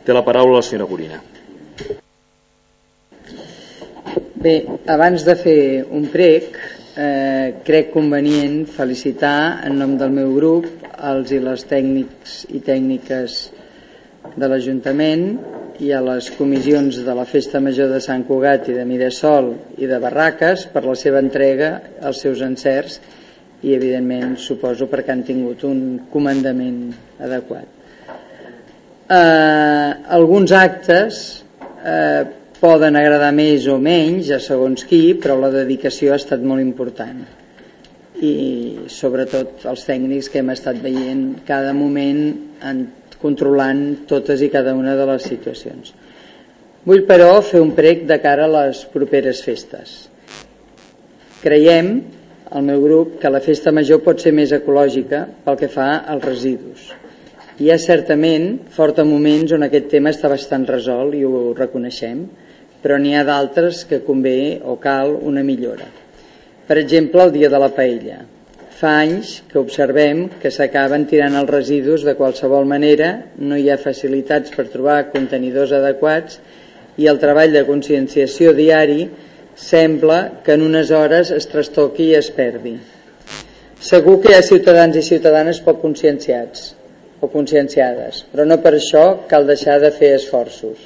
Té la paraula la senyora Gorina. Bé, abans de fer un prec, crec convenient felicitar en nom del meu grup els i les tècnics i tècniques de l'Ajuntament i a les comissions de la Festa Major de Sant Cugat i de Mirasol i de Barraques per la seva entrega, els seus encerts i evidentment suposo perquè han tingut un comandament adequat. Alguns actes poden agradar més o menys a segons qui, però la dedicació ha estat molt important i sobretot els tècnics que hem estat veient cada moment controlant totes i cada una de les situacions. Vull però fer un prec de cara a les properes festes. Creiem, el meu grup, que la festa major pot ser més ecològica pel que fa als residus. Hi ha certament forta moments on aquest tema està bastant resolt i ho reconeixem, però n'hi ha d'altres que convé o cal una millora. Per exemple, el dia de la paella. Fa anys que observem que s'acaben tirant els residus de qualsevol manera, no hi ha facilitats per trobar contenidors adequats i el treball de conscienciació diari sembla que en unes hores es trastoqui i es perdi. Segur que hi ha ciutadans i ciutadanes poc conscienciats o conscienciades, però no per això cal deixar de fer esforços.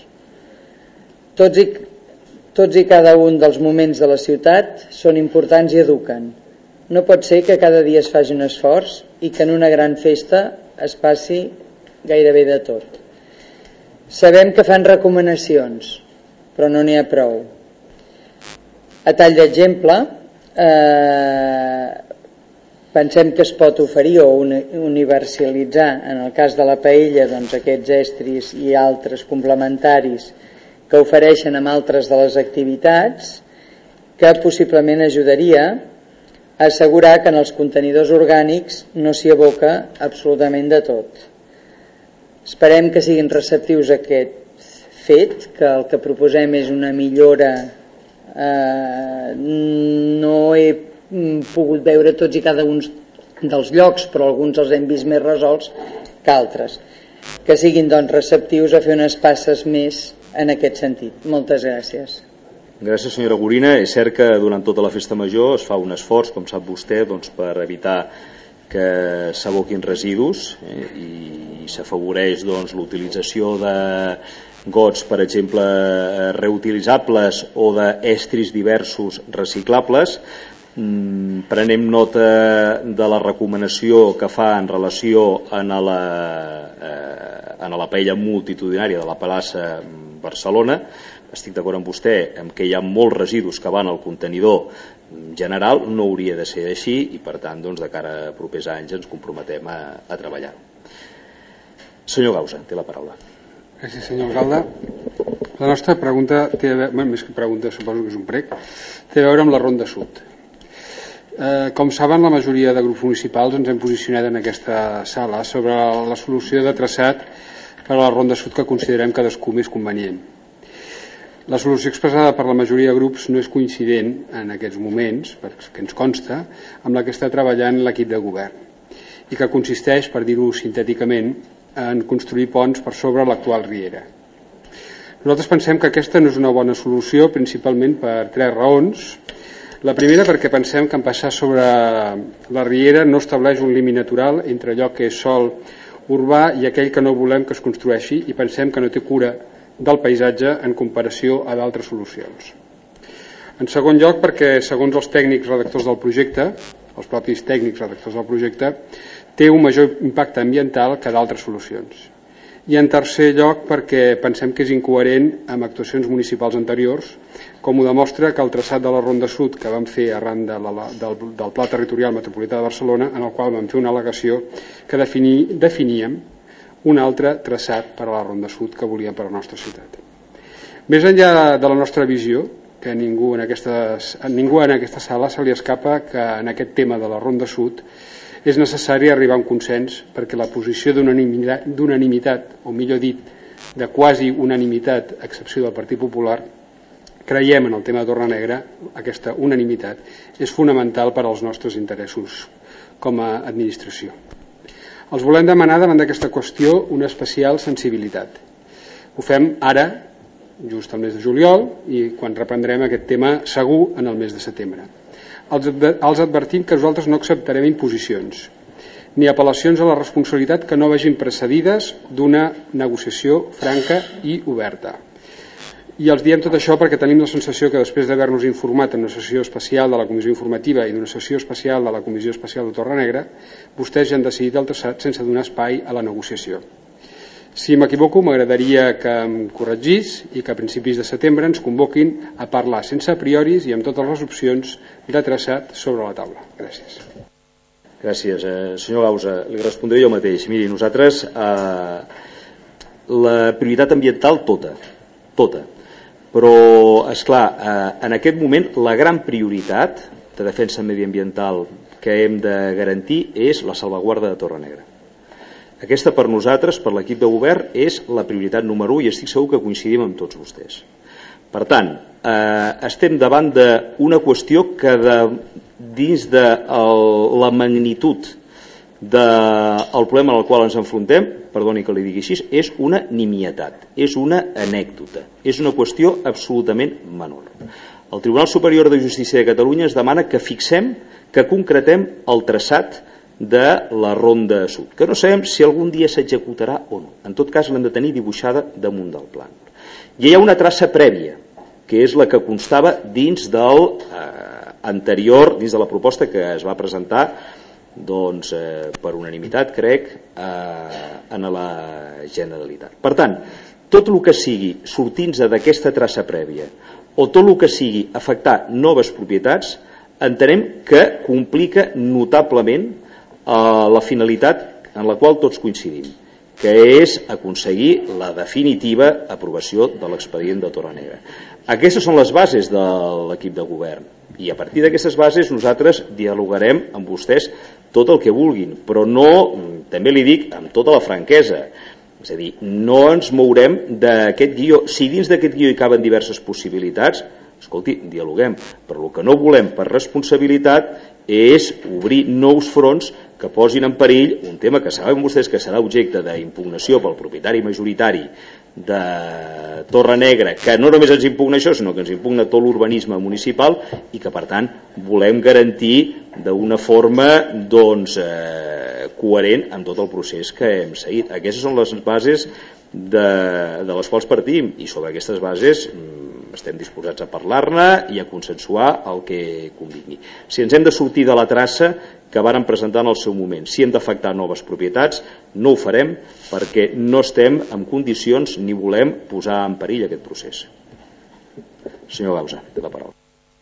Tots i cada un dels moments de la ciutat són importants i eduquen. No pot ser que cada dia es faci un esforç i que en una gran festa es passi gairebé de tot. Sabem que fan recomanacions, però no n'hi ha prou. A tall d'exemple, pensem que es pot oferir o universalitzar, en el cas de la paella, doncs, aquests estris i altres complementaris que ofereixen amb altres de les activitats, que possiblement ajudaria a assegurar que en els contenidors orgànics no s'hi aboca absolutament de tot. Esperem que siguin receptius a aquest fet, que el que proposem és una millora. No he pogut veure tots i cada un dels llocs, però alguns els hem vist més resolts que altres. Que siguin doncs receptius a fer unes passes més en aquest sentit. Moltes gràcies. Gràcies, senyora Gorina. És cert que durant tota la festa major es fa un esforç, com sap vostè, doncs, per evitar que s'aboquin residus i s'afavoreix doncs, l'utilització de gots, per exemple, reutilitzables o d'estris diversos reciclables. Prenem nota de la recomanació que fa en relació a la paella multitudinària de la plaça Barcelona. Estic d'acord amb vostè en què hi ha molts residus que van al contenidor general, no hauria de ser així i per tant doncs, de cara a propers anys ens comprometem a treballar-ho. Senyor Gausa, té la paraula. Gràcies, senyor alcalde. La nostra pregunta té a veure, més que pregunta, suposo que és un prec, té a veure amb la Ronda Sud. Com saben, la majoria de grups municipals ens hem posicionat en aquesta sala sobre la solució de traçat per a la Ronda Sud que considerem cadascú més convenient. La solució expressada per la majoria de grups no és coincident en aquests moments, perquè ens consta, amb la que està treballant l'equip de govern i que consisteix, per dir-ho sintèticament, en construir ponts per sobre l'actual riera. Nosaltres pensem que aquesta no és una bona solució, principalment per 3 raons. La primera, perquè pensem que en passar sobre la riera no estableix un límit natural entre allò que és sòl urbà i aquell que no volem que es construeixi i pensem que no té cura del paisatge en comparació a d'altres solucions. En segon lloc, perquè segons els tècnics redactors del projecte, els propis tècnics redactors del projecte, té un major impacte ambiental que d'altres solucions. I en tercer lloc, perquè pensem que és incoherent amb actuacions municipals anteriors, com ho demostra que el traçat de la Ronda Sud que vam fer arran del Pla Territorial Metropolità de Barcelona, en el qual vam fer una al·legació que definíem un altre traçat per a la Ronda Sud que volíem per a la nostra ciutat. Més enllà de la nostra visió, que a ningú en aquesta sala se li escapa que en aquest tema de la Ronda Sud és necessari arribar a un consens perquè la posició d'unanimitat, o millor dit, de quasi unanimitat, a excepció del Partit Popular, creiem en el tema de Torrenegra, aquesta unanimitat és fonamental per als nostres interessos com a administració. Els volem demanar davant d'aquesta qüestió una especial sensibilitat. Ho fem ara, just al mes de juliol, i quan reprendrem aquest tema segur en el mes de setembre. Els advertim que nosaltres no acceptarem imposicions ni apel·lacions a la responsabilitat que no vagin precedides d'una negociació franca i oberta. I els diem tot això perquè tenim la sensació que després d'haver-nos informat en una sessió especial de la Comissió Informativa i d'una sessió especial de la Comissió Especial de Torrenegra, vostès ja han decidit el traçat sense donar espai a la negociació. Si m'equivoco, m'agradaria que em corregís i que a principis de setembre ens convoquin a parlar sense a prioris i amb totes les opcions de traçat sobre la taula. Gràcies. Gràcies. Senyor Gausa, li respondré jo mateix. Miri, nosaltres la prioritat ambiental tota. Però, esclar, en aquest moment la gran prioritat de defensa mediambiental que hem de garantir és la salvaguarda de Torrenegra. Aquesta per nosaltres, per l'equip de govern, és la prioritat número 1 i estic segur que coincidim amb tots vostès. Per tant, estem davant d'una qüestió que dins de la magnitud del problema al qual ens enfrontem, perdoni que li digui així, és una nimietat, és una anècdota, és una qüestió absolutament menor. El Tribunal Superior de Justícia de Catalunya ens demana que fixem, que concretem el traçat de la Ronda Sud, que no sabem si algun dia s'executarà o no. En tot cas l'hem de tenir dibuixada damunt del pla. I hi ha una traça prèvia, que és la que constava dins del anterior, dins de la proposta que es va presentar per unanimitat, crec, en la Generalitat. Per tant, tot el que sigui sortint-se d'aquesta traça prèvia o tot el que sigui afectar noves propietats, entenem que complica notablement la finalitat en la qual tots coincidim, que és aconseguir la definitiva aprovació de l'expedient de Torrenegra. Aquestes són les bases de l'equip de govern i a partir d'aquestes bases nosaltres dialogarem amb vostès tot el que vulguin, però no, també li dic amb tota la franquesa, és a dir, no ens mourem d'aquest guió. Si dins d'aquest guió hi caben diverses possibilitats, escolti, dialoguem, però el que no volem per responsabilitat és obrir nous fronts que posin en perill un tema que saben vostès que serà objecte d'impugnació pel propietari majoritari de Torrenegra, que no només ens impugna això, sinó que ens impugna tot l'urbanisme municipal i que per tant volem garantir d'una forma coherent amb tot el procés que hem seguit. Aquestes són les bases de les quals partim i sobre aquestes bases estem disposats a parlar-ne i a consensuar el que convingui. Si ens hem de sortir de la traça que varen presentar en el seu moment, si hem d'afectar noves propietats, no ho farem perquè no estem en condicions ni volem posar en perill aquest procés. Senyor Gausa, té la paraula.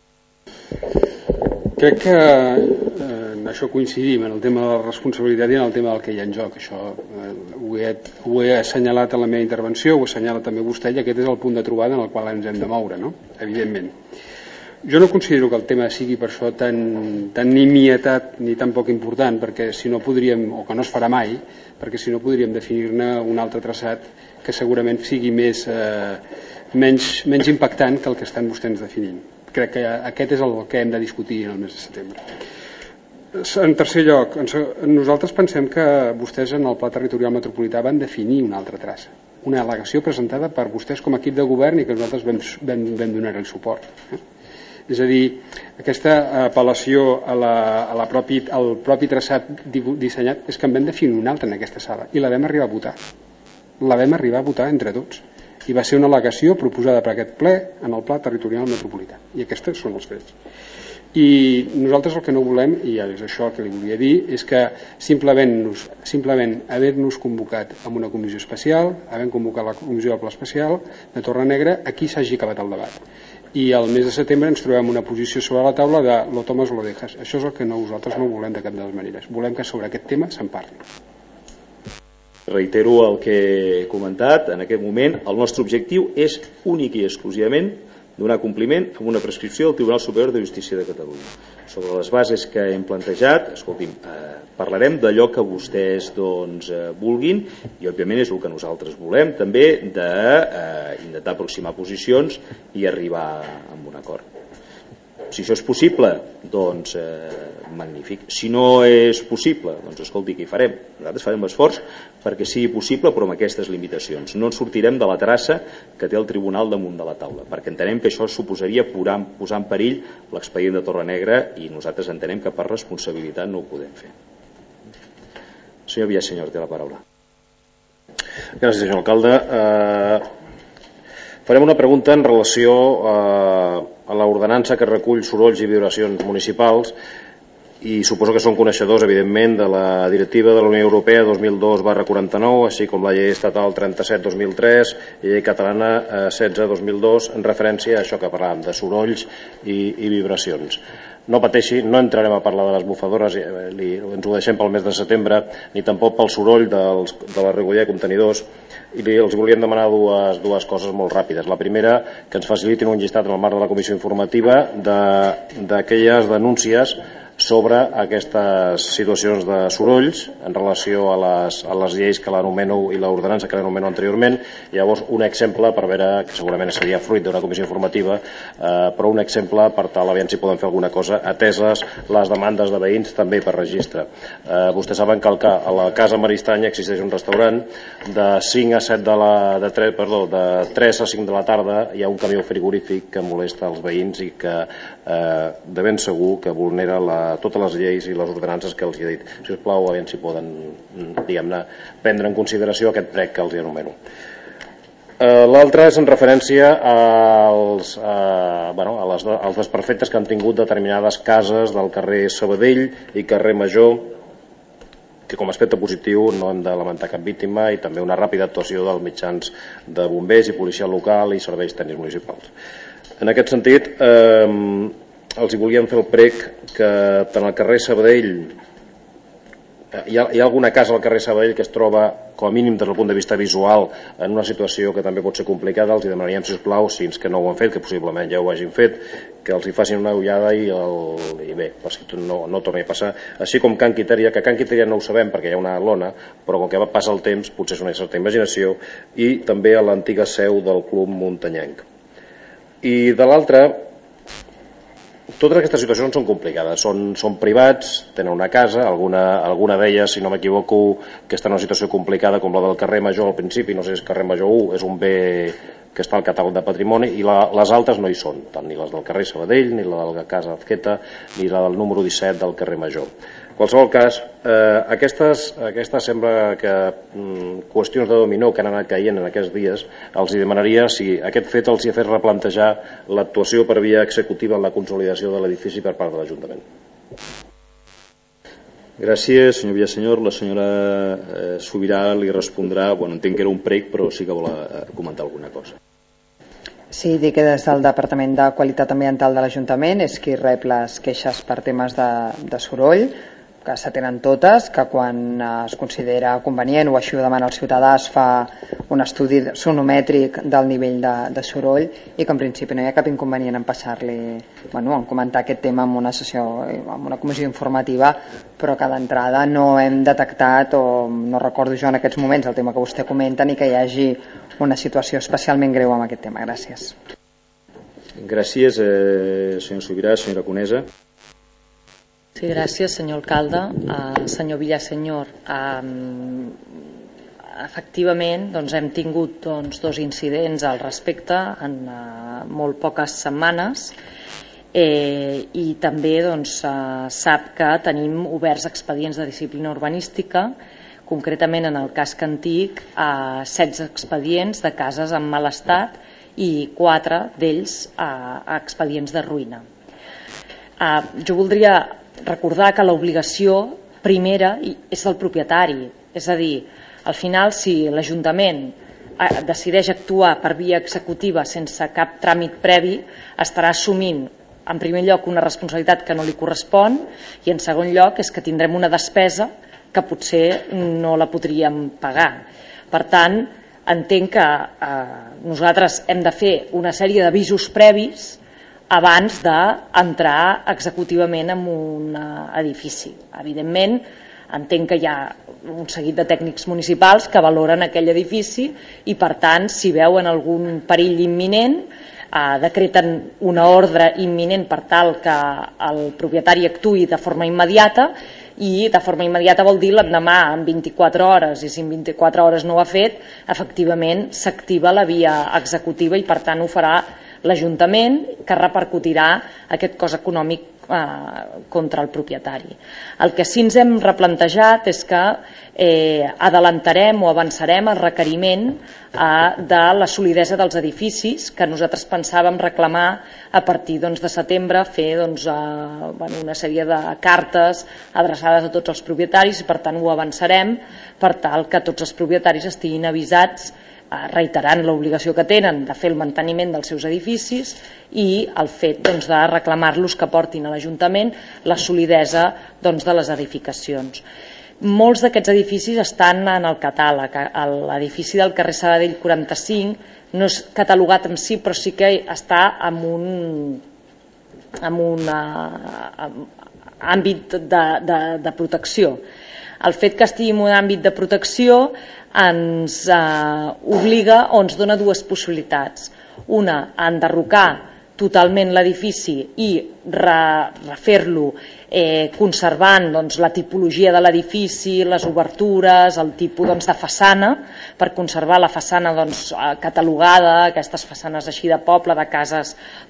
Crec que en això coincidim, en el tema de la responsabilitat i en el tema del que hi ha en joc. Això ho he assenyalat en la meva intervenció, ho assenyala també vostè, i aquest és el punt de trobada en el qual ens hem de moure, no? Evidentment. Jo no considero que el tema sigui per això tan nimietat ni tan poc important, perquè si no podríem, o que no es farà mai, perquè si no podríem definir-ne un altre traçat que segurament sigui menys impactant que el que estan vostès definint. Crec que aquest és el que hem de discutir en el mes de setembre. En tercer lloc, nosaltres pensem que vostès en el Pla Territorial Metropolità van definir una altra traça, una al·legació presentada per vostès com a equip de govern i que nosaltres vam donar-hi suport. És a dir, aquesta apel·lació al propi traçat dissenyat és que en vam definir una altra en aquesta sala i la vam arribar a votar. La vam arribar a votar entre tots i va ser una al·legació proposada per aquest ple en el Pla Territorial Metropolità i aquests són els fets. I nosaltres el que no volem, i és això el que li volia dir, és que simplement haver-nos convocat amb una comissió especial, havent convocat la comissió del Pla Especial de Torrenegra, aquí s'hagi acabat el debat. I al mes de setembre ens trobem una posició sobre la taula de lo tomas o lo dejas. Això és el que nosaltres no volem de cap de les maneres. Volem que sobre aquest tema se'n parli. Reitero el que he comentat. En aquest moment el nostre objectiu és únic i exclusivament donar compliment amb una prescripció del Tribunal Superior de Justícia de Catalunya. Sobre les bases que hem plantejat, escolti'm, parlarem d'allò que vostès vulguin i òbviament és el que nosaltres volem també d'intentar aproximar posicions i arribar a un acord. Si això és possible, doncs magnífic. Si no és possible, doncs escolti, què hi farem? Nosaltres farem l'esforç perquè sigui possible, però amb aquestes limitacions. No ens sortirem de la traça que té el Tribunal damunt de la taula, perquè entenem que això suposaria posar en perill l'expedient de Torrenegra i nosaltres entenem que per responsabilitat no ho podem fer. Senyor Villasenyor, té la paraula. Gràcies, senyor alcalde. Farem una pregunta en relació a l'ordenança que recull sorolls i vibracions municipals i suposo que són coneixedors, evidentment, de la directiva de la Unió Europea 2002/49, així com la llei estatal 37/2003 i llei catalana 16/2002 en referència a això que parlàvem, de sorolls i vibracions. No pateixi, no entrarem a parlar de les bufadores, ens ho deixem pel mes de setembre, ni tampoc pel soroll de la recollida de contenidors, i els volíem demanar dues coses molt ràpides. La primera, que ens facilitin un llistat en el marc de la comissió informativa d'aquelles denúncies sobre aquestes situacions de sorolls en relació a les lleis que l'anomeno i l'ordenança que l'anomeno anteriorment. Llavors, un exemple per veure, que segurament seria fruit d'una comissió informativa, però un exemple per tal, aviam si podem fer alguna cosa, ateses les demandes de veïns també per registre. Vostès saben que a la Casa Maristany existeix un restaurant de 3 a 5 de la tarda hi ha un camió frigorífic que molesta els veïns i que de ben segur que vulnera totes les lleis i les ordenances que els he dit. Si us plau, aviam si poden, diguem-ne, prendre en consideració aquest prec que els anomeno. L'altre és en referència als desperfectes que han tingut determinades cases del carrer Sabadell i carrer Major, que com a aspecte positiu no hem de lamentar cap víctima, i també una ràpida actuació dels mitjans de bombers i policia local i serveis tècnics municipals. En aquest sentit, els hi volíem fer el prec que tant al carrer Sabadell hi ha alguna casa al carrer Sabadell que es troba, com a mínim des del punt de vista visual, en una situació que també pot ser complicada. Els hi demanaríem, sisplau, si és que no ho han fet, que possiblement ja ho hagin fet, que els hi facin una ullada i bé, perquè no torni a passar. Així com Can Quitèria, que Can Quitèria no ho sabem perquè hi ha una lona, però com que va passar el temps potser és una certa imaginació, i també a l'antiga seu del Club Muntanyenc. I de l'altre, totes aquestes situacions són complicades, són privats, tenen una casa, alguna d'elles, si no m'equivoco, que està en una situació complicada com la del carrer Major al principi, no sé si és carrer Major 1, és un bé que està al catàleg de patrimoni, i les altres no hi són, tant ni les del carrer Sabadell, ni la de la Casa Azqueta, ni la del número 17 del carrer Major. En qualsevol cas, aquestes sembla que qüestions de dominó que han anat caient en aquests dies, els hi demanaria si aquest fet els hi ha fet replantejar l'actuació per via executiva en la consolidació de l'edifici per part de l'Ajuntament. Gràcies, senyor Villasenyor. La senyora Subirà li respondrà. Entenc que era un prec, però sí que vol comentar alguna cosa. Sí, dic que des del Departament de Qualitat Ambiental de l'Ajuntament és qui rep les queixes per temes de soroll, que s'atenen totes, que quan es considera convenient o així ho demana el ciutadà es fa un estudi sonomètric del nivell de soroll, i que en principi no hi ha cap inconvenient en passar-li, en comentar aquest tema en una sessió, en una comissió informativa, però que d'entrada no hem detectat, o no recordo jo en aquests moments el tema que vostè comenta, ni que hi hagi una situació especialment greu amb aquest tema. Gràcies. Gràcies, senyor Subirà. Senyora Conesa. Sí, gràcies, senyor alcalde. Senyor Villasenyor, efectivament hem tingut dos incidents al respecte en molt poques setmanes, i també sap que tenim oberts expedients de disciplina urbanística, concretament en el casc antic 16 expedients de cases en mal estat i 4 d'ells expedients de ruïna. Jo voldria recordar que l'obligació primera és del propietari, és a dir, al final si l'Ajuntament decideix actuar per via executiva sense cap tràmit previ, estarà assumint en primer lloc una responsabilitat que no li correspon, i en segon lloc és que tindrem una despesa que potser no la podríem pagar. Per tant, entenc que nosaltres hem de fer una sèrie d'avisos previs abans d'entrar executivament en un edifici. Evidentment, entenc que hi ha un seguit de tècnics municipals que valoren aquell edifici i, per tant, si veuen algun perill imminent, decreten una ordre imminent per tal que el propietari actuï de forma immediata, i de forma immediata vol dir l'endemà en 24 hores, i si en 24 hores no ho ha fet, efectivament s'activa la via executiva i per tant ho farà l'Ajuntament, que repercutirà aquest cost econòmic contra el propietari. El que sí ens hem replantejat és que adelantarem o avançarem el requeriment de la solidesa dels edificis, que nosaltres pensàvem reclamar a partir de setembre, fer una sèrie de cartes adreçades a tots els propietaris, i per tant ho avançarem per tal que tots els propietaris estiguin avisats, reiterant l'obligació que tenen de fer el manteniment dels seus edificis i el fet de reclamar-los que portin a l'Ajuntament la solidesa de les edificacions. Molts d'aquests edificis estan en el catàleg. L'edifici del carrer Sabadell 45 no és catalogat en si, però sí que està en un àmbit de protecció. El fet que estigui en un àmbit de protecció ens obliga o ens dona dues possibilitats. Una, a enderrocar totalment l'edifici i refer-lo conservant la tipologia de l'edifici, les obertures, el tipus de façana, per conservar la façana catalogada, aquestes façanes així de poble, de cases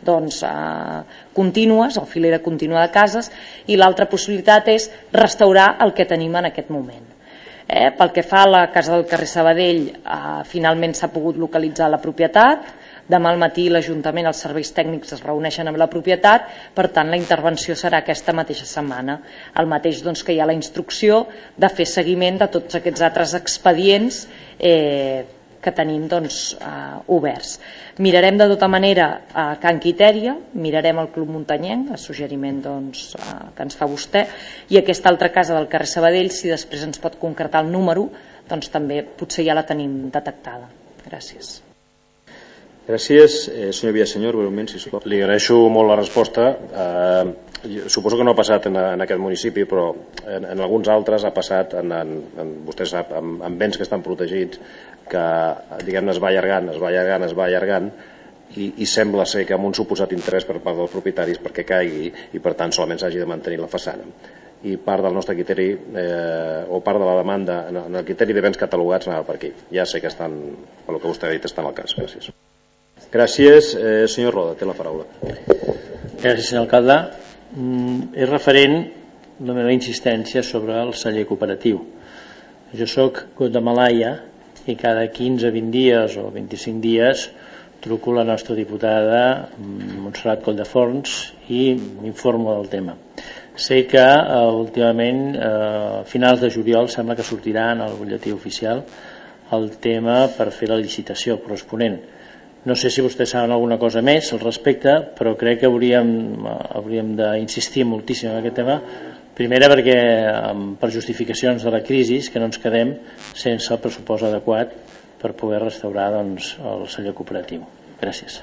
contínues o filera contínua de cases, i l'altra possibilitat és restaurar el que tenim en aquest moment. Pel que fa a la casa del carrer Sabadell, finalment s'ha pogut localitzar la propietat. Demà al matí l'Ajuntament, els serveis tècnics es reuneixen amb la propietat, per tant la intervenció serà aquesta mateixa setmana. El mateix que hi ha la instrucció de fer seguiment de tots aquests altres expedients que tenim oberts. Mirarem de tota manera a Can Quitèria, mirarem el Club Muntanyenc, el suggeriment que ens fa vostè, i aquesta altra casa del carrer Sabadell, si després ens pot concretar el número, també potser ja la tenim detectada. Gràcies. Gràcies. Senyor Villasenyor, breument, sisplau. Li agraeixo molt la resposta. Suposo que no ha passat en aquest municipi, però en alguns altres ha passat, vostè sap, en béns que estan protegits, que diguem-ne es va allargant i sembla ser que amb un suposat interès per part dels propietaris perquè caigui i per tant solament s'hagi de mantenir la façana. I part del nostre criteri o part de la demanda en el criteri de béns catalogats anava per aquí. Ja sé que estan, pel que vostè ha dit, estan al cas. Gràcies. Gràcies. Senyor Roda, té la paraula. Gràcies, senyor alcalde. És referent la meva insistència sobre el celler cooperatiu. Jo soc de Malaia i cada 15-20 dies o 25 dies truco a la nostra diputada Montserrat Colldeforns i m'informo del tema. Sé que últimament a finals de juliol sembla que sortirà en el butlletí oficial el tema per fer la licitació corresponent. No sé si vostès saben alguna cosa més al respecte, però crec que hauríem d'insistir moltíssim en aquest tema. Primera perquè per justificacions de la crisi que no ens quedem sense el pressupost adequat per poder restaurar el celler cooperatiu. Gràcies.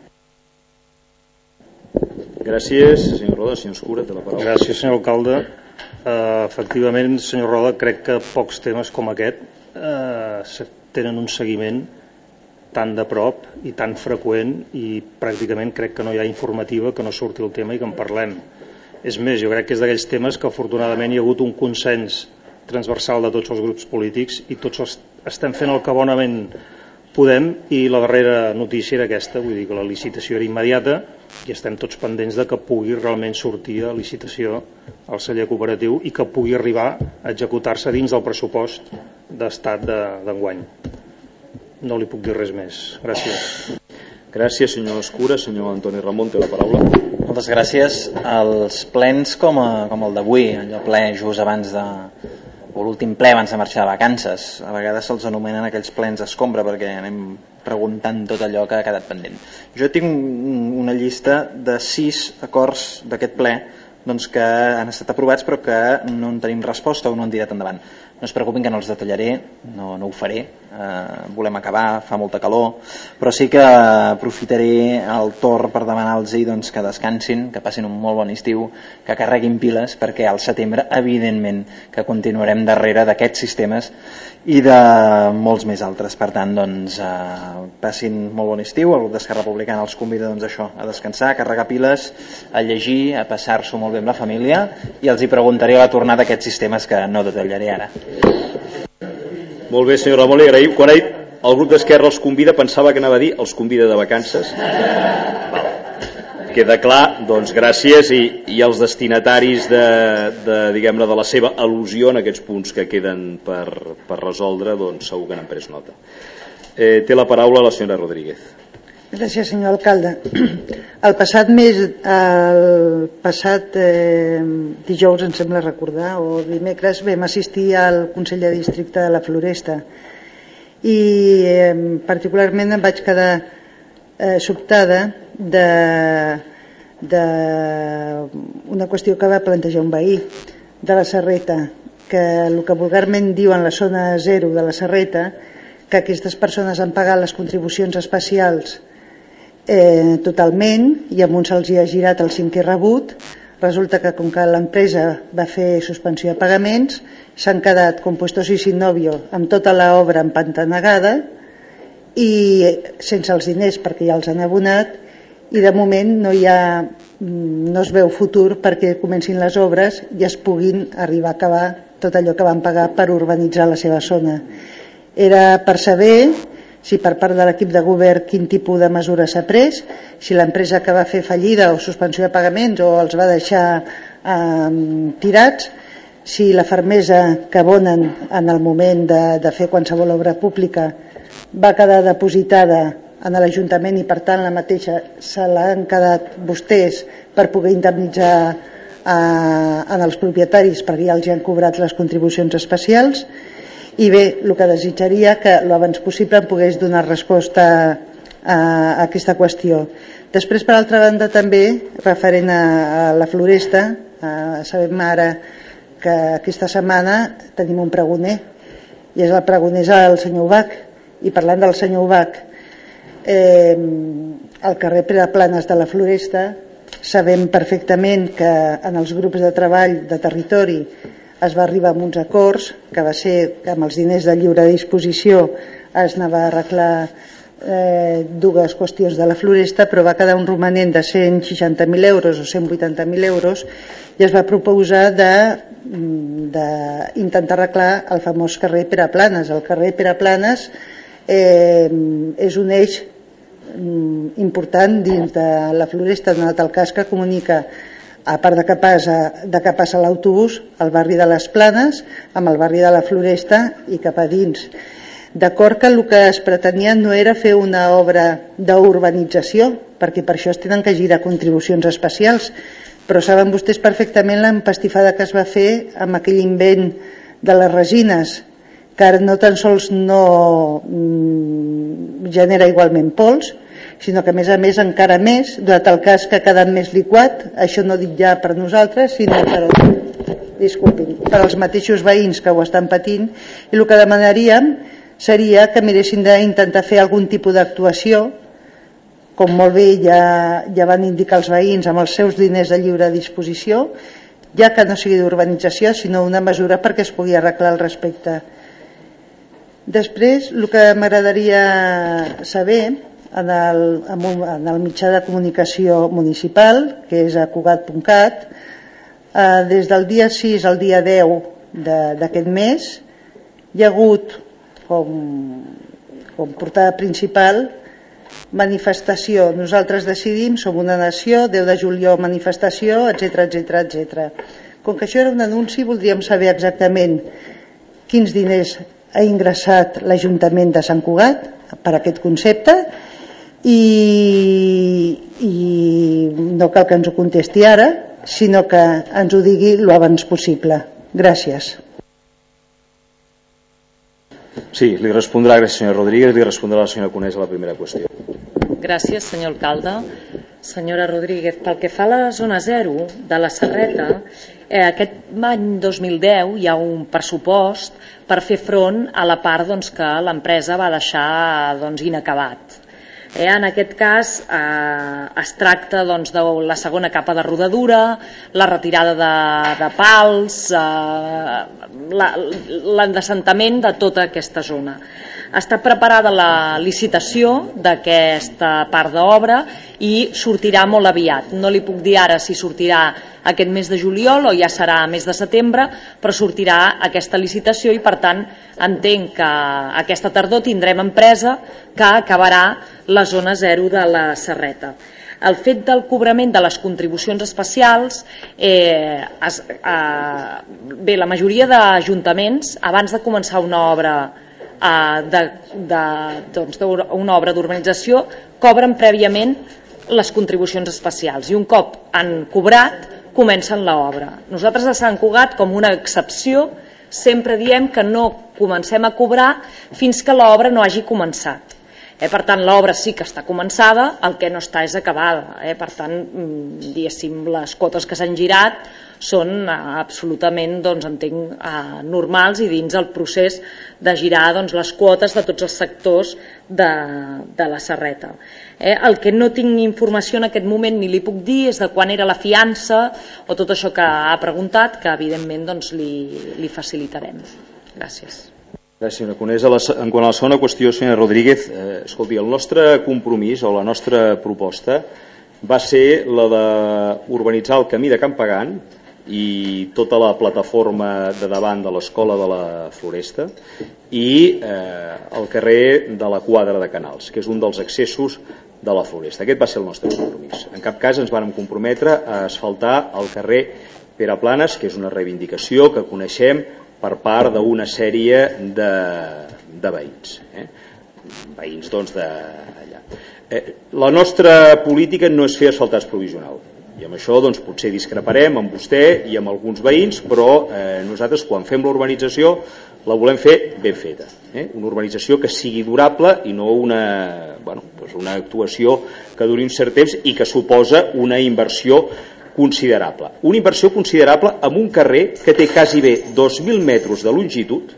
Gràcies, senyor Roda. Senyor Escura, té la paraula. Gràcies, senyor alcalde. Efectivament, senyor Roda, crec que pocs temes com aquest tenen un seguiment tan de prop i tan freqüent, i pràcticament crec que no hi ha informativa que no surti el tema i que en parlem. És més, jo crec que és d'aquells temes que afortunadament hi ha hagut un consens transversal de tots els grups polítics i tots estem fent el que bonament podem, i la darrera notícia era aquesta, vull dir que la licitació era immediata i estem tots pendents de que pugui realment sortir a licitació el celler cooperatiu i que pugui arribar a executar-se dins del pressupost d'estat d'enguany. No li puc dir res més. Gràcies. Gràcies, senyor Escura. Senyor Antoni Ramon, té la paraula. Moltes gràcies. Els plens com el d'avui, allò ple just abans o l'últim ple abans de marxar de vacances, a vegades se'ls anomenen aquells plens d'escombra perquè anem preguntant tot allò que ha quedat pendent. Jo tinc una llista de 6 acords d'aquest ple que han estat aprovats però que no en tenim resposta o no han tirat endavant. No es preocupin que no els detallaré, no ho faré, volem acabar, fa molta calor, però sí que aprofitaré el torn per demanar-los doncs, que descansin, que passin un molt bon estiu, que carreguin piles, perquè al setembre evidentment que continuarem darrere d'aquests sistemes i de molts més altres. Per tant, doncs, passin molt bon estiu. El grup d'Esquerra Republicana els convida doncs, això, a descansar, a carregar piles, a llegir, a passar-s'ho molt bé amb la família, i els hi preguntaré a la tornada aquests sistemes que no detallaré ara. Molt bé, senyor Ramon, li agraïm. Quan ha dit el grup d'Esquerra els convida, pensava que anava a dir els convida de vacances. Queda clar, doncs gràcies, i els destinataris diguem-ne, de la seva al·lusió en aquests punts que queden per resoldre, doncs segur que n'han pres nota. Té la paraula la senyora Rodríguez. Gràcies, senyor alcalde. El passat dijous, em sembla recordar, o dimecres, vam assistir al Consell de Districte de la Floresta i particularment em vaig quedar sobtada d'una qüestió que va plantejar un veí de la Serreta, que el que vulgarment diuen la zona 0 de la Serreta, que aquestes persones han pagat les contribucions especials totalment, i amb uns se'ls hi ha girat el 5è rebut. Resulta que com que l'empresa va fer suspensió de pagaments, s'han quedat com puestos y sin novio amb tota l'obra empantanegada i sense els diners perquè ja els han abonat, i de moment no es veu futur perquè comencin les obres i es puguin arribar a acabar tot allò que van pagar per urbanitzar la seva zona. Era per saber si per part de l'equip de govern quin tipus de mesures s'ha pres, si l'empresa que va fer fallida o suspensió de pagaments o els va deixar tirats, si la fermesa que abonen en el moment de fer qualsevol obra pública va quedar depositada en l'Ajuntament i per tant la mateixa se l'han quedat vostès per poder indemnitzar en els propietaris perquè ja els han cobrat les contribucions especials. I bé, el que desitjaria que l'abans possible em pogués donar resposta a aquesta qüestió. Després, per altra banda, també referent a la Floresta, sabem ara que aquesta setmana tenim un pregoner i és el pregoner el senyor Ubach, i parlant del senyor Ubach, al carrer Pere Planes de la Floresta sabem perfectament que en els grups de treball de territori es va arribar a uns acords, que va ser que amb els diners de lliure disposició es anava a arreglar dues qüestions de la Floresta, però va quedar un romanent de 160.000 euros o 180.000 euros i es va proposar d'intentar arreglar el famós carrer Pere Planes. El carrer Pere Planes és un eix important dins de la Floresta, donat el cas que comunica, a part de que passa l'autobús, el barri de les Planes amb el barri de la Floresta i cap a dins. D'acord que el que es pretenia no era fer una obra d'urbanització, perquè per això es tenen que girar contribucions especials, però saben vostès perfectament l'empastifada que es va fer amb aquell invent de les resines, que ara no tan sols no genera igualment pols, sinó que a més encara més, donat el cas que ha quedat més liquat, això no dic ja per nosaltres, sinó per als mateixos veïns que ho estan patint, i el que demanaríem seria que miressin d'intentar fer algun tipus d'actuació, com molt bé ja van indicar els veïns amb els seus diners de lliure disposició, ja que no sigui d'urbanització, sinó una mesura perquè es pugui arreglar al respecte. Després, el que m'agradaria saber en el mitjà de comunicació municipal, que és a Cugat.cat, des del dia 6 al dia 10 d'aquest mes hi ha hagut com portada principal manifestació, nosaltres decidim, som una nació, 10 de juliol manifestació, etc. Com que això era un anunci, voldríem saber exactament quins diners ha ingressat l'Ajuntament de Sant Cugat per aquest concepte, i no cal que ens ho contesti ara, sinó que ens ho digui lo abans possible. Gràcies. Sí, li respondrà, gràcies senyora Rodríguez, li respondrà la senyora Conés a la primera qüestió. Gràcies, senyor alcalde. Senyora Rodríguez, pel que fa a la zona 0 de la Serreta, Aquest any 2010 hi ha un pressupost per fer front a la part que l'empresa va deixar inacabat. En aquest cas es tracta de la segona capa de rodadura, la retirada de pals, l'endessentament de tota aquesta zona. Està preparada la licitació d'aquesta part d'obra i sortirà molt aviat. No li puc dir ara si sortirà aquest mes de juliol o ja serà mes de setembre, però sortirà aquesta licitació i per tant entenc que aquesta tardor tindrem empresa que acabarà la zona 0 de la Serreta. El fet del cobrament de les contribucions especials, la majoria d'ajuntaments, abans de començar una obra una obra d'urbanització, cobren prèviament les contribucions especials i un cop han cobrat comencen l'obra. Nosaltres a Sant Cugat, com una excepció, sempre diem que no comencem a cobrar fins que l'obra no hagi començat. Per tant, l'obra sí que està començada, el que no està és acabada. Per tant, diguéssim, les quotes que s'han girat són absolutament, entenc, normals i dins el procés de girar les quotes de tots els sectors de la Serreta. El que no tinc informació en aquest moment ni li puc dir és de quan era la fiança o tot això que ha preguntat, que evidentment li facilitarem. Gràcies. Gràcies, senyora Conés. En quant a la segona qüestió, senyora Rodríguez, escolti, el nostre compromís o la nostra proposta va ser la d'urbanitzar el camí de Can Pagant i tota la plataforma de davant de l'escola de la Floresta i el carrer de la Quadra de Canals, que és un dels accessos de la Floresta. Aquest va ser el nostre compromís. En cap cas ens vàrem comprometre a asfaltar el carrer Pere Planes, que és una reivindicació que coneixem per part d'una sèrie de veïns. Veïns d'allà. La nostra política no és fer asfaltats provisional. I amb això potser discreparem amb vostè i amb alguns veïns, però nosaltres quan fem l'urbanització la volem fer ben feta. Una urbanització que sigui durable i no una actuació que duri un cert temps i que suposa una inversió considerable. Una inversió considerable en un carrer que té quasi bé 2.000 metres de longitud,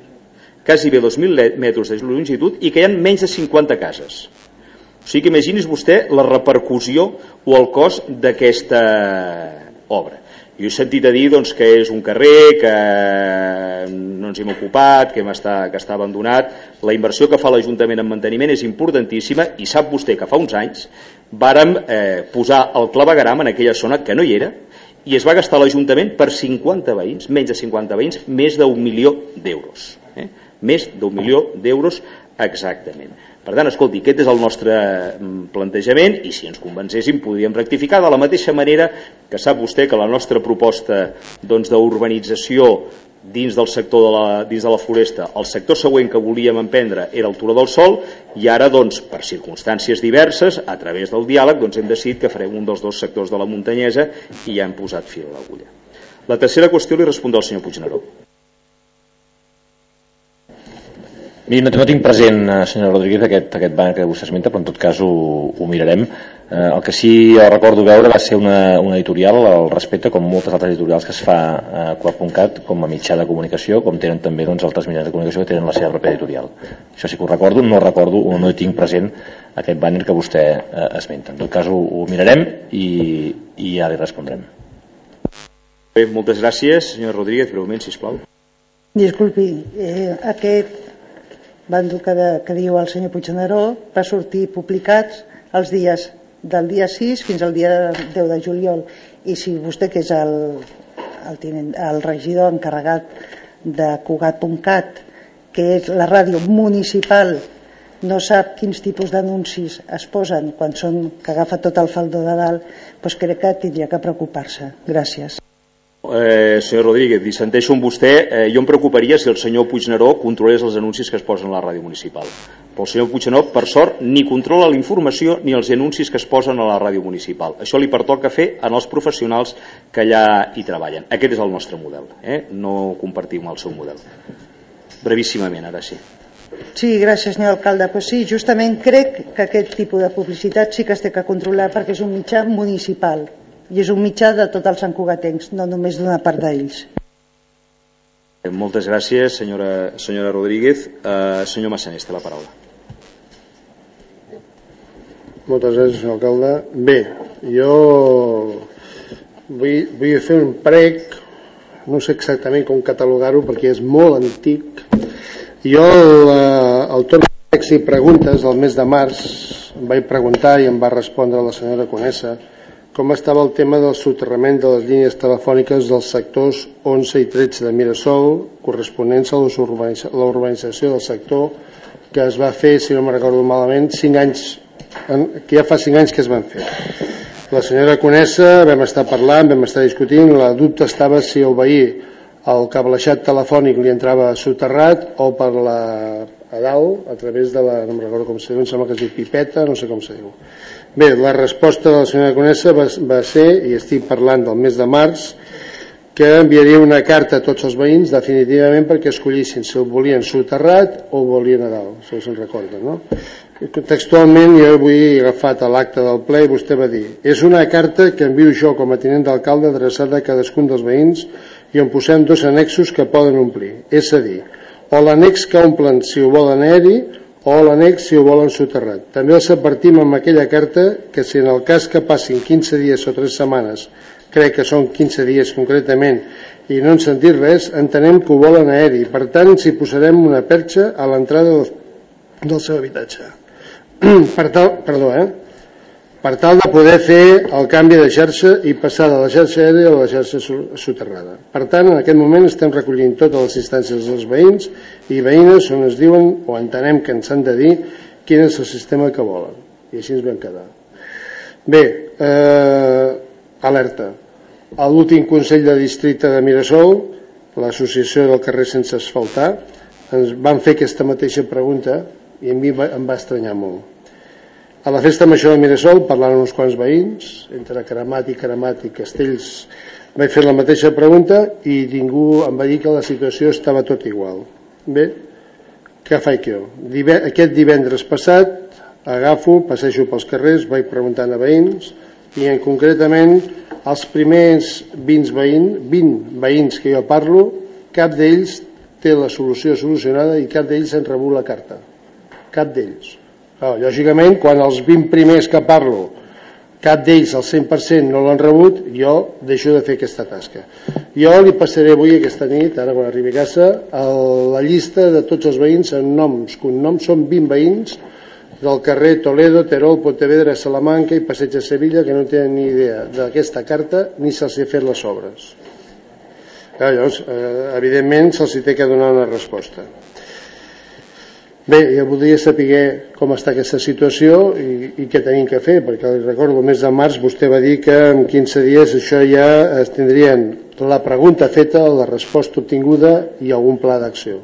i que hi ha menys de 50 cases. O sigui que imagini's vostè la repercussió o el cost d'aquesta obra. Jo he sentit a dir que és un carrer que no ens hem ocupat, que està abandonat. La inversió que fa l'Ajuntament en manteniment és importantíssima i sap vostè que fa uns anys vàrem posar el clavegueram en aquella zona que no hi era i es va gastar l'Ajuntament per 50 veïns, menys de 50 veïns, més d'1 milió d'euros. Més d'1 milió d'euros exactament. Per tant, escolti, aquest és el nostre plantejament i si ens convencéssim podríem rectificar de la mateixa manera que sap vostè que la nostra proposta d'urbanització dins del sector dins de la Floresta, el sector següent que volíem emprendre era el Turó del Sol i ara, per circumstàncies diverses, a través del diàleg, hem decidit que farem un dels dos sectors de la muntanyesa i ja hem posat fil a l'agulla. La tercera qüestió li respondrà el senyor Puigneró. Miri, no tinc present, senyora Rodríguez, aquest banc que vostè esmenta, però en tot cas ho mirarem. El que sí recordo veure va ser una editorial al respecte, com moltes altres editorials que es fa a Quart.cat com a mitjà de comunicació, com tenen també altres mitjans de comunicació que tenen la seva pròpia editorial. Això sí que ho recordo, no tinc present aquest banner que vostè esmenta. En tot cas ho mirarem i ja li respondrem. Bé, moltes gràcies. Senyora Rodríguez, breument, sisplau. Disculpi, aquest bàndol que diu el senyor Puigneró va sortir publicats els dies del dia 6 fins al dia 10 de juliol i si vostè, que és el regidor encarregat de Cugat.cat, que és la ràdio municipal, no sap quins tipus d'anuncis es posen quan que agafa tot el faldó de dalt, doncs crec que tindria que preocupar-se. Gràcies. Senyor Rodríguez, dissenteixo amb vostè. Jo em preocuparia si el senyor Puigneró controlés els anuncis que es posen a la ràdio municipal, però el senyor Puigneró, per sort, ni controla la informació ni els anuncis que es posen a la ràdio municipal. Això li pertoca fer als professionals que allà hi treballen. Aquest és el nostre model, no compartim el seu model. Brevíssimament, ara sí. Sí, gràcies, senyor alcalde. Pues sí, justament crec que aquest tipus de publicitat sí que es té que controlar perquè és un mitjà municipal. i és un mitjà de tots els santcugatencs, no només d'una part d'ells. Moltes gràcies, senyora Rodríguez. Senyor Massanés, té la paraula. Moltes gràcies, senyor alcalde. Bé, jo vull fer un prec, no sé exactament com catalogar-ho perquè és molt antic. Jo al torn de preguntes del mes de març em vaig preguntar i em va respondre la senyora Conesa com estava el tema del soterrament de les línies telefòniques dels sectors 11 i 13 de Mirasol corresponents a la urbanització del sector que es va fer, si no me'n recordo malament, 5 anys, que ja fa 5 anys que es van fer. La senyora Conesa vam estar parlant, vam estar discutint, la dubte estava si el veí el cablejat telefònic li entrava soterrat o per a dalt, a través de la, no me'n recordo com se diu, em sembla que es diu pipeta, no sé com se diu. Bé, la resposta de la senyora Conesa va ser, i estic parlant del mes de març, que enviaria una carta a tots els veïns definitivament perquè escollissin si el volien soterrat o el volien a dalt, si se'n recorden, no? Textualment jo avui he agafat l'acte del ple i vostè va dir: és una carta que envio jo com a tinent d'alcalde adreçada a cadascun dels veïns i on posem 2 annexos que poden omplir, és a dir, o l'annex que omplen si ho volen aeri o l'annex si ho volen soterrat. També els advertim amb aquella carta que si en el cas que passin 15 dies o 3 setmanes, crec que són 15 dies concretament, i no han sentit res, entenem que ho volen aeri. Per tant, si posarem una perxa a l'entrada del seu habitatge. Per tal de poder fer el canvi de xarxa i passar de la xarxa aèria a la xarxa soterrada. Per tant, en aquest moment estem recollint totes les instàncies dels veïns i veïnes on es diuen o entenem que ens han de dir quin és el sistema que volen. I així ens vam quedar. Bé, alerta. A l'últim Consell de Districte de Mirasol, l'associació del carrer sense asfaltar, ens van fer aquesta mateixa pregunta i a mi em va estranyar molt. A la festa major de Mirasol, parlant uns quants veïns, entre Caramat i Castells, vaig fer la mateixa pregunta i ningú em va dir que la situació estava tot igual. Bé, què faig jo? Aquest divendres passat agafo, passejo pels carrers, vaig preguntant a veïns i concretament els primers 20 veïns que jo parlo, cap d'ells té la solució solucionada i cap d'ells han rebut la carta. Cap d'ells. Lògicament, quan els 20 primers que parlo, cap d'ells al 100% no l'han rebut, jo deixo de fer aquesta tasca. Jo li passaré avui aquesta nit, ara quan arribi a casa, la llista de tots els veïns en noms, cognoms, són 20 veïns del carrer Toledo, Terol, Pontevedra, Salamanca i Passeig de Sevilla que no tenen ni idea d'aquesta carta ni se'ls ha fet les obres. Llavors, evidentment, se'ls té que donar una resposta. Bé, jo voldria saber com està aquesta situació i què tenim que fer, perquè recordo el mes de març vostè va dir que en 15 dies això ja es tindrien la pregunta feta, la resposta obtinguda i algun pla d'acció.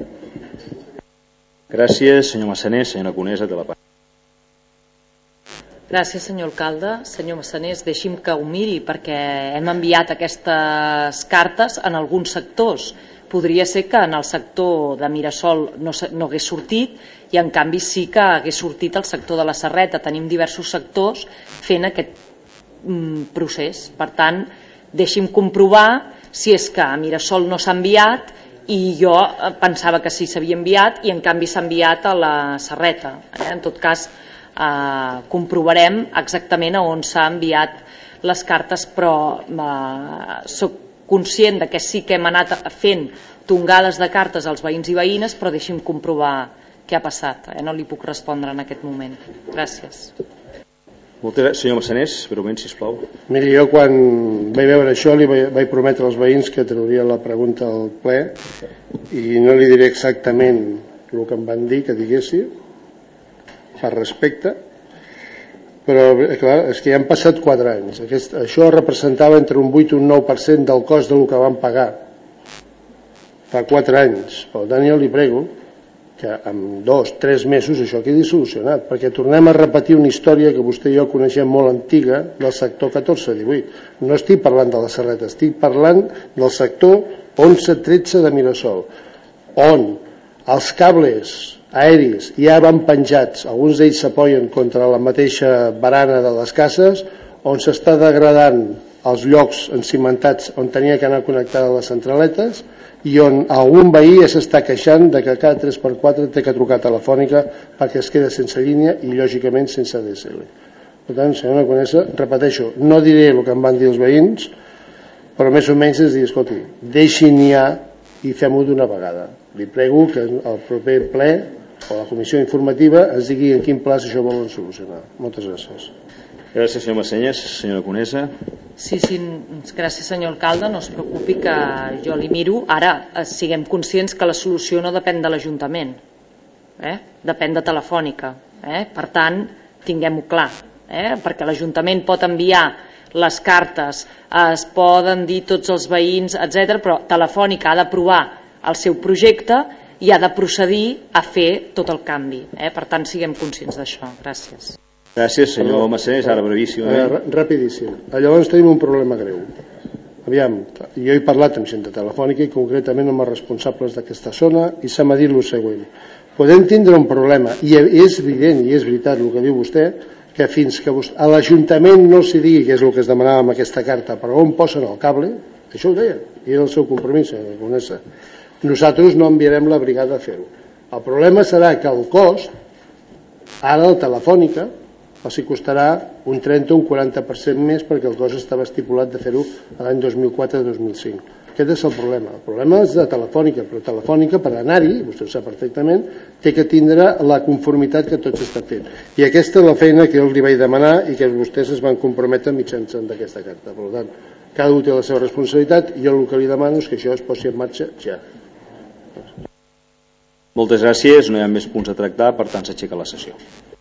Gràcies, senyor Massanés. Senyora Conesa, té la paraula. Gràcies, senyor alcalde. Senyor Massanés, deixi'm que ho miri perquè hem enviat aquestes cartes en alguns sectors. Podria ser que en el sector de Mirasol no hagués sortit i en canvi sí que hagués sortit el sector de la Serreta. Tenim diversos sectors fent aquest procés. Per tant, deixi'm comprovar si és que a Mirasol no s'ha enviat i jo pensava que sí s'havia enviat i en canvi s'ha enviat a la Serreta. En tot cas, comprovarem exactament a on s'ha enviat les cartes, però soc conscient de que sí que hem anat fent tongades de cartes als veïns i veïnes, però deixi'm comprovar què ha passat. No li puc respondre en aquest moment. Gràcies. Senyor Massanés, breument, sisplau. Miri, jo quan vaig veure això li vaig prometre als veïns que trauria la pregunta al ple i no li diré exactament el que em van dir que diguessi per respecte, però clar, és que ja han passat 4 anys. Això representava entre un 8 i un 9% del cost del que van pagar fa 4 anys. Per tant, jo li prego que en 2-3 mesos això quedi solucionat, perquè tornem a repetir una història que vostè i jo coneixem molt antiga del sector 14-18. No estic parlant de la Serreta, estic parlant del sector 11-13 de Mirasol, on els cables aeris ja van penjats, alguns d'ells s'apoyen contra la mateixa barana de les cases, on s'està degradant els llocs encimentats on tenia que anar connectada les centraletes i on algun veí ja s'està queixant de que cada 3x4 té que trucar telefònica perquè es queda sense línia i lògicament sense DSL. Per tant, senyora Conesa, repeteixo, no diré el que em van dir els veïns, però més o menys és dir, escolti, deixin ja i fem-ho d'una vegada. Li prego que el proper ple o la comissió informativa ens digui en quin pla això volen solucionar. Moltes gràcies. Gràcies, senyor Massenyes. Senyora Conesa. Sí, gràcies, senyor alcalde. No es preocupi que jo li miro. Ara, siguem conscients que la solució no depèn de l'Ajuntament, depèn de Telefònica. Per tant, tinguem-ho clar, perquè l'Ajuntament pot enviar les cartes, es poden dir tots els veïns, etc., però Telefònica ha d'aprovar el seu projecte i ha de procedir a fer tot el canvi. Per tant, siguem conscients d'això. Gràcies. Gràcies, senyor Massés. Ara brevíssimament. Rapidíssim. Llavors tenim un problema greu. Aviam, jo he parlat amb gent de Telefònica i concretament amb els responsables d'aquesta zona i s'ha dit el següent. Podem tindre un problema, i és evident i és veritat el que diu vostè, que fins que a l'Ajuntament no s'hi digui, que és el que es demanava amb aquesta carta, però on posen el cable, això ho deien, i era el seu compromís, nosaltres no enviarem la brigada a fer-ho. El problema serà que el cost, ara el Telefònica, els costarà un 30 o un 40% més perquè el cost estava estipulat de fer-ho l'any 2004-2005. Aquest és el problema. El problema és de Telefònica, però Telefònica, per anar-hi, vostè ho sap perfectament, té que tindre la conformitat que tots estan fent. I aquesta és la feina que jo li vaig demanar i que vostès es van comprometre mitjançant d'aquesta carta. Per tant, cada un té la seva responsabilitat i jo el que li demano és que això es posi en marxa ja. Moltes gràcies, no hi ha més punts a tractar, per tant s'aixeca la sessió.